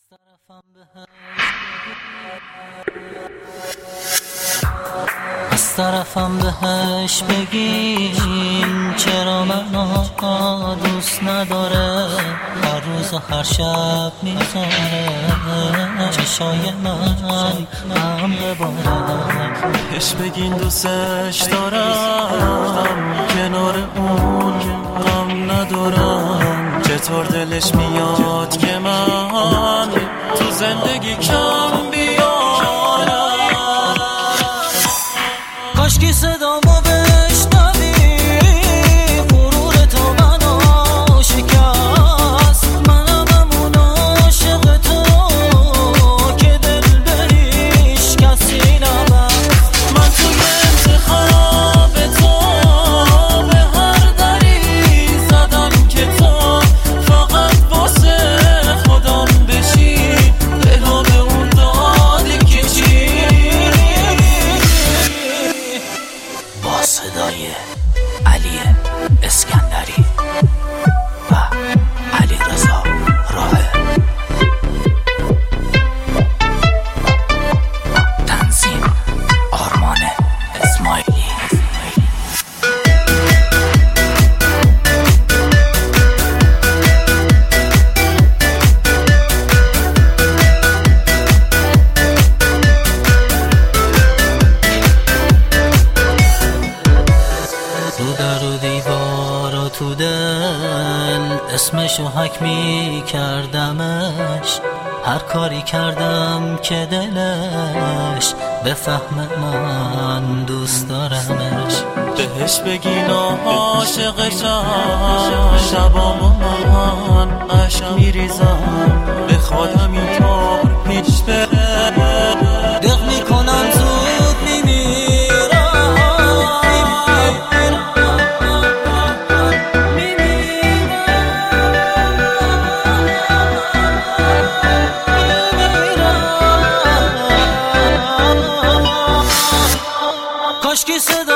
از طرفم بهش بگین چرا منو دوست نداره، هر روز و هر شب میذاره چشای من هم بباره. بهش بگین دوستش دارم، کنار اون غم ندارم. چطور دلش میاد که من تو زندگی کم بیارم. کاشکی صدامو بشنوی، غرور تو منو شکست. منم همون عاشق تو که دل بریش کسی نبست. من توی انتخاب تو به هر دری زدم که تو فقط واسه خودم بشی. دلو به اون دادی که چی. با صدای علی اسکندری و علی رضا راهه، تنظیم آرمان اسماعیلی. تو در و دیوار و تو دل اسمشو حک می کردمش. هر کاری کردم که دلش بفهم من دوست دارمش. بهش بگین عاشقشم، شبامو من عشق میریزم. به خودم اینطور پیش بره، دق میکنم زود میمیرم. کاشکی صدا